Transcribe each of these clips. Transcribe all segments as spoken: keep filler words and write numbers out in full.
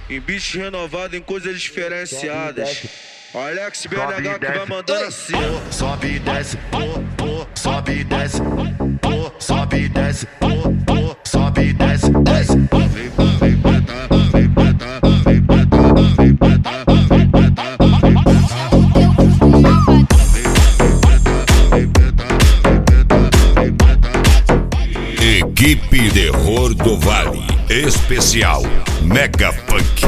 Em beat renovado, em coisas diferenciadas. Alex B N H que vai mandando assim. Sobe e desce, oh, oh, sobe e desce, oh, sobe e desce, oh, oh, sobe e desce, desce. Vem, vem, preta, vem, preta, vem, preta, vem, preta, vem, preta, vem, preta. Equipe Terror do Vale, especial Mega Punk.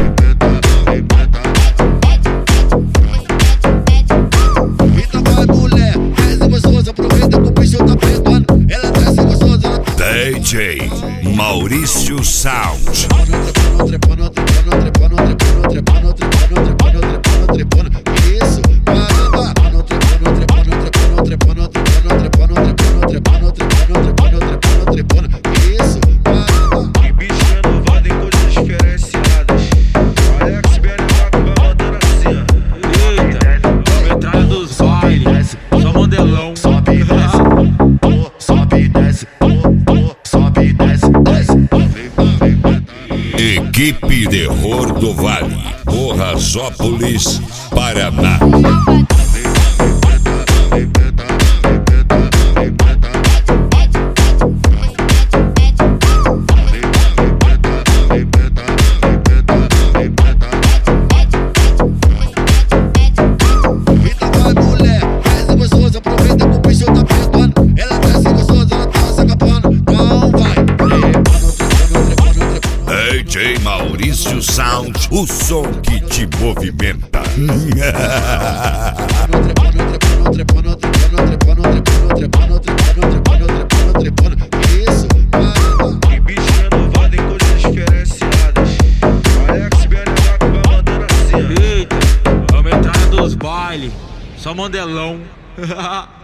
D J Maurício Sound. Equipe Terror do Vale, Borrasópolis, Paraná. D J Maurício Sound, o som que te movimenta. Em beat renovado, em coisas diferenciadas. Alex B N H que vai mandando assim. Eita, vamos entrar dos baile, só mandelão.